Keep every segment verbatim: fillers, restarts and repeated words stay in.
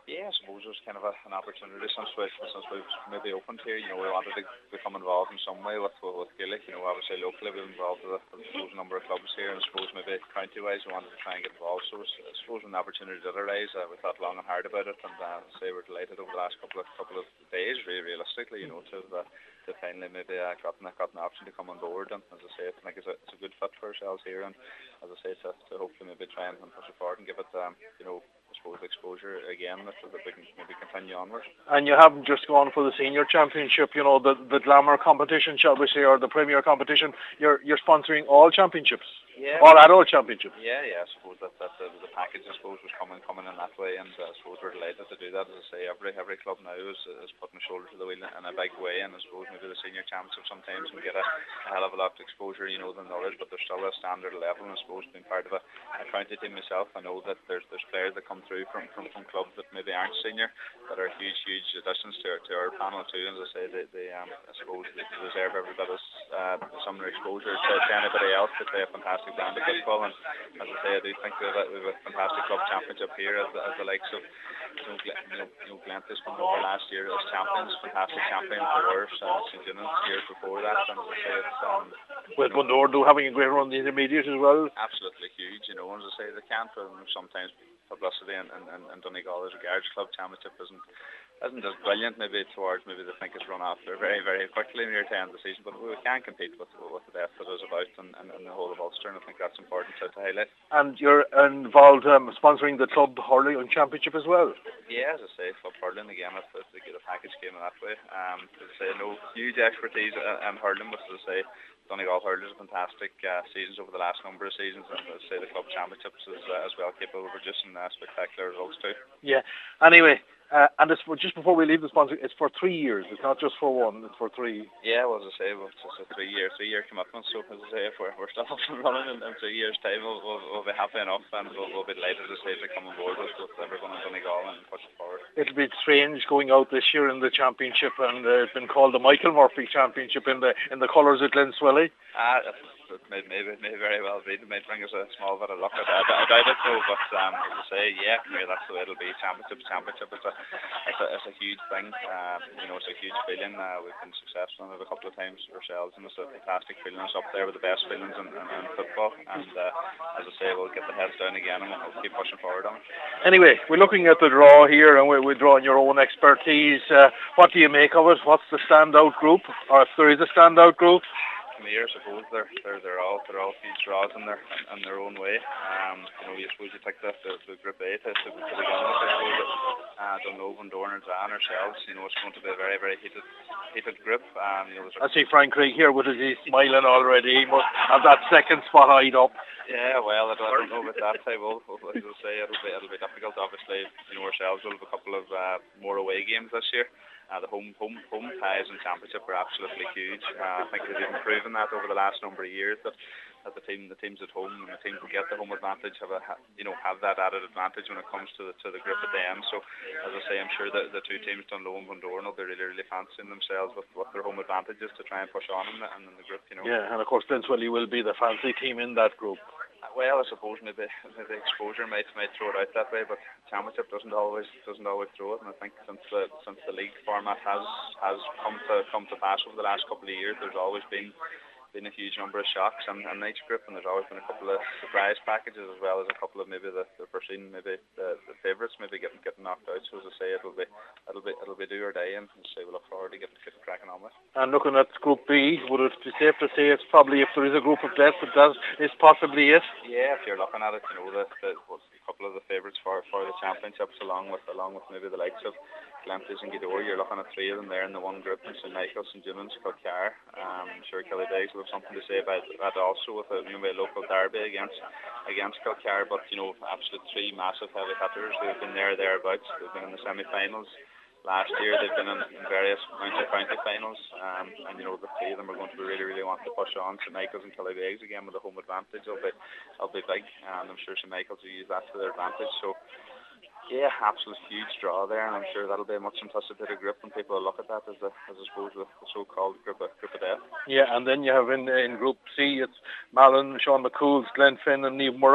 Yeah, I suppose it was kind of a, an opportunity since we since we've maybe opened here. You know, we wanted to become involved in some way with with Gaelic. You know, obviously locally we're involved with a, with a suppose, number of clubs here, and I suppose maybe county wise we wanted to try and get involved. So I suppose when the opportunity did arise, uh, we thought long and hard about it, and uh, say we're delighted over the last couple of couple of days. Really, realistically, you know, to uh, to finally maybe uh, gotten gotten the option to come on board. And as I say, I think it's a it's a good fit for ourselves here, and as I say, to, to hopefully maybe try and push it forward and give it um, you know. I suppose exposure again so that we can maybe continue onwards. And you haven't just gone for the senior championship, you know, the the glamour competition, shall we say, or the premier competition. You're you're sponsoring all championships, yeah, all adult championships. Yeah, yeah. I suppose that that the, the package, I suppose, was coming coming in that way, and uh, I suppose we're delighted to do that. As I say, every every club now is is putting a shoulder to the wheel in a big way, and I suppose maybe the senior championship sometimes can get a, a hell of a lot of exposure, you know, than others, but there's still a standard level. And I suppose being part of a, a county team myself, I know that there's there's players that come through from, from, from clubs that maybe aren't senior that are huge huge additions to our, to our panel too. And as I say, they, they um I suppose they deserve every bit of uh, similar exposure to, to anybody else. They play a fantastic brand of football, and as I say, I do think we have a, we have a fantastic club championship here, as, as the likes of you know, Glen, you know, you know Glentis come over last year as champions, fantastic champion for us, uh, Saint Junans years before that, and as I say, it's um, with Bundoran do having a great run in the intermediate as well. Absolutely huge, you know. And as I say, they can't um, sometimes publicity and and, and Donegal as regards club championship isn't isn't as brilliant maybe towards maybe they think it's run after very very quickly near the end of the season, but we can compete with with the best that is about and, and, and the whole of Ulster, and I think that's important to, to highlight. And you're involved um, sponsoring the club hurling championship as well. Yeah, as I say, club hurling again, if, if they get a package came in that way. Um, as I say, no huge expertise in hurling, but as I say, Donegal hurlers have fantastic uh, seasons over the last number of seasons, and as I say, the club championships is uh, as well capable of producing uh, spectacular results too. Yeah. Anyway. Uh, and it's for, just before we leave the sponsor, it's for three years. It's not just for one; it's for three. Yeah, well, as I say, well, it's a three-year, three-year commitment. So, as I say, if we're, we're still up and running in, in three years' time, we'll, we'll, we'll be happy enough, and we'll, we'll be delighted to say to come on board with, with everyone in Donegal and push it forward. It'll be strange going out this year in the championship, and uh, it's been called the Michael Murphy Championship in the in the colours at Glenswilly. Ah, uh, it may, maybe may very well be. It might bring us a small bit of luck. I, I, I doubt it though, but um, as I say, yeah, here that's the way it'll be. Championship, championship. It's a, it's a, it's a huge thing. Um, you know, it's a huge feeling. Uh, we've been successful in it a couple of times ourselves, and it's a fantastic feeling. It's up there with the best feelings in, in, in football. And uh, as I say, we'll get the heads down again, and we'll keep pushing forward on it. Anyway, we're looking at the draw here, and we're, we're drawing your own expertise. Uh, what do you make of it? What's the standout group, or if there is a standout group? Here, I suppose they're they're they're all they're all huge draws in their in their own way. Um, you know, you suppose you take the the, the group A to to, to begin with. I suppose uh, Dunlove and Dorn and Zan ourselves. You know, it's going to be a very very heated heated group. Um, you know, I see Frank Craig here with his he's smiling already. He must have that second spot eyed up. Yeah, well, I don't, I don't know about that. I will, as I say, it'll be it'll be difficult. Obviously, you know, ourselves will have a couple of uh, more away games this year. Uh, the home home home ties in championship are absolutely huge. Uh, I think they've even proven that over the last number of years that, that the team the teams at home and the teams who get the home advantage have a ha, you know have that added advantage when it comes to the to the group at the end. So as I say, I'm sure that the two teams, Dunloe and Bundoran, will be really really fancying themselves with, with their home advantages to try and push on in the, in the group. You know. Yeah, and of course Glenswilly will be the fancy team in that group. Well, I suppose maybe, maybe exposure might might throw it out that way, but championship doesn't always doesn't always throw it. And I think since the since the league format has has come to come to pass over the last couple of years, there's always been been a huge number of shocks in, in each group, and there's always been a couple of surprise packages as well as a couple of maybe the, the foreseen maybe the, the favourites maybe getting getting knocked out. So as I say, it'll be it'll be it'll be do or die, and as I say, we look forward to getting getting cracking on with. And looking at Group B, would it be safe to say it's probably, if there is a group of death, that that is possibly it? Yeah, if you're looking at it, you know the, the well, a couple of the favourites for for the championships, along with along with maybe the likes of Glentis and Gidor. You're looking at three of them there in the one group, and Saint Michael, Saint Junans, Kilcar. Um, I'm sure Killybegs will have something to say about that also, with a, you know, a local derby against against Kilcar. But you know, absolute three massive heavy hitters who have been there thereabouts. They've been in the semi-finals last year. They've been in, in various county county finals, um, and you know the three of them are going to be really really wanting to push on. Saint Michael's and Killybegs again with the home advantage. It'll be it'll be big, and I'm sure Saint Michael's will use that to their advantage. So. Yeah, absolute huge draw there, and I'm sure that'll be a much anticipated group, and people will look at that as a, as I suppose, the, the so-called group of, group of death. Yeah, and then you have in in Group C, it's Malin, Sean McCool's, Glenfinn and Niamh Murrah.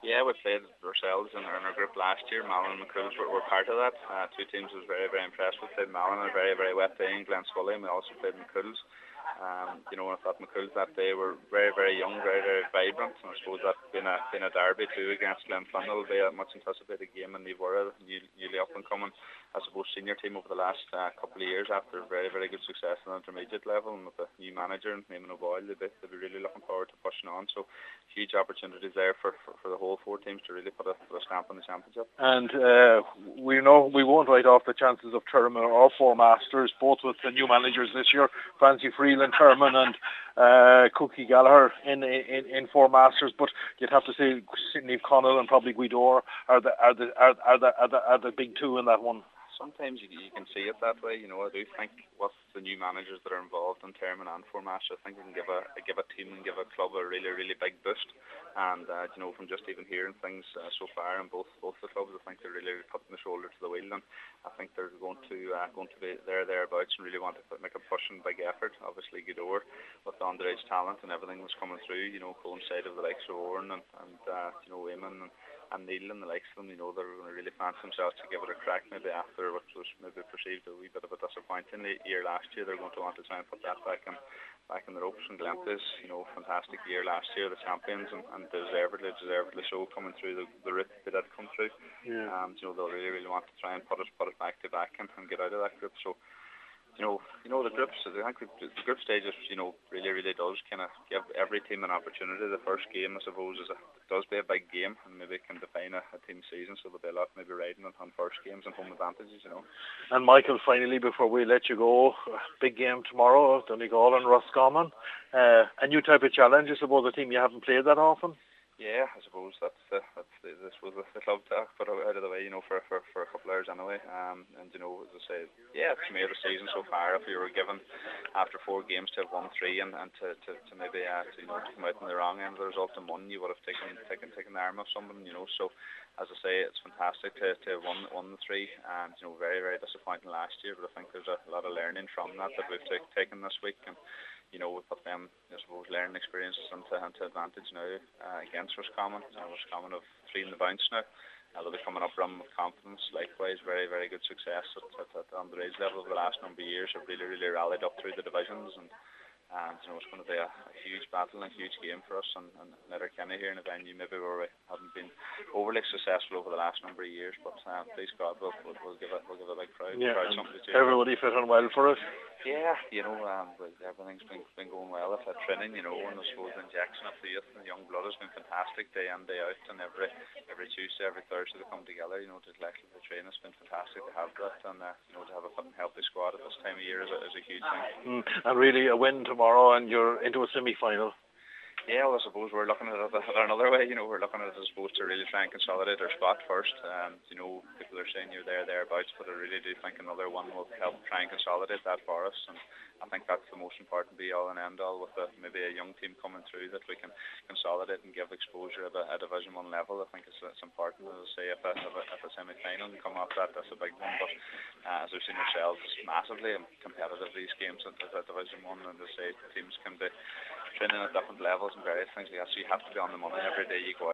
Yeah, we played ourselves in our, in our group last year. Malin and McCool's were, were part of that. Uh, two teams I was very, very impressed with. Played Malin on a very, very wet day in Glen Scully, and we also played McCool's. Um, you know, I thought McCool's that day were very, very young, very, very vibrant, and I suppose that being a being a derby too against Glenflin, it'll be a much anticipated game in Newborough, new, newly up and coming, I suppose, senior team over the last uh, couple of years after very, very good success at the intermediate level, and with the new manager and Eamon O'Boyle, they'll be, they'll be really looking forward to pushing on. So huge opportunities there for, for, for the whole four teams to really put a, put a stamp on the championship. And uh, we know we won't write off the chances of Termon or Four Masters, both with the new managers this year, Francie Freeland, Termon, and uh, Cookie Gallagher in, in in Four Masters. But you'd have to say Sidney Connell and probably Guidor are the are the are, are the are the are the big two in that one. Sometimes you, you can see it that way. You know, I do think with the new managers that are involved in Termon and Four Masters, I think they can give a give a team and give a club a really, really big boost. And uh, you know, from just even hearing things uh, so far in both both the clubs, I think they're really putting the shoulder to the wheel, and I think they're going to uh, going to be there thereabouts and really want to put, make a push and big effort. Obviously, Guidor with the underage talent and everything that's coming through, you know, coincide of the likes of Oran and, and uh, you know, Eamon and and Neil and the likes of them, you know, they're going to really fancy themselves to give it a crack maybe after what was maybe perceived a wee bit of a disappointing year last year. They're going to want to try and put that back in back in the ropes. And Glentis, you know, fantastic year last year, the champions, and, and deservedly, deservedly so, coming through the, the route they did come through. Yeah. Um, you know, they'll really, really want to try and put it, put it back to back and, and get out of that group. So, you know, you know the groups. I think the group stages, you know, really, really does kind of give every team an opportunity. The first game, I suppose, is a, does be a big game, and maybe can define a, a team season. So there'll be a lot maybe riding on, on first games and home advantages, you know. And Michael, finally, before we let you go, big game tomorrow, Donegal and Roscommon. Uh, a new type of challenge, I suppose, a team you haven't played that often. Yeah, I suppose that's the, that's the, this was the, the club talk, put out of the way, you know, for, for, for a couple of hours anyway. Um, and you know, as I say, yeah, it's made a season so far. If you were given after four games to have won three and, and to, to, to maybe uh, to, you know, to come out on the wrong end of the result and one, you would have taken taken taken the arm of someone, you know. So as I say, it's fantastic to to have won won the three, and you know, very very disappointing last year. But I think there's a lot of learning from that that we've t- taken this week, and you know, we put them, I suppose, learning experiences into, into advantage now uh, against Roscommon. Uh, Roscommon have three in the bounce now. Uh, they'll be coming up running with confidence. Likewise, very, very good success at, at, at the underage level over the last number of years. Have really, really rallied up through the divisions, and and you know, it's going to be a, a huge battle and a huge game for us. And, and Letterkenny here in a venue maybe where we haven't been overly successful over the last number of years, but uh, please God, we'll, we'll, we'll give it we'll give it a big crowd. Yeah, crowd something to everybody fitting well for us. Yeah, you know, um, well, everything's been been going well. I've had training, you know, and I suppose the injection of the youth and the young blood has been fantastic day in, day out, and every every Tuesday, every Thursday they come together, you know, to collectively the training. It's been fantastic to have that, and uh, you know, to have a fit and healthy squad at this time of year is a, is a huge thing. Mm, and really a win tomorrow and you're into a semi-final. Yeah, well, I suppose we're looking at it another way. You know, we're looking at it, I suppose, to really try and consolidate our spot first. Um, you know, people are saying you're there, thereabouts, but I really do think another one will help try and consolidate that for us. And I think that's the most important be all and end all, with a, maybe a young team coming through that we can consolidate and give exposure at a, a Division One level. I think it's, it's important. As I say, if a, if a, if a semi-final can come off that, that's a big one. But uh, as we've seen ourselves, massively competitive these games at, at Division One, and as I say, teams can be training at different levels and various things like that, so you have to be on the money every day you go out.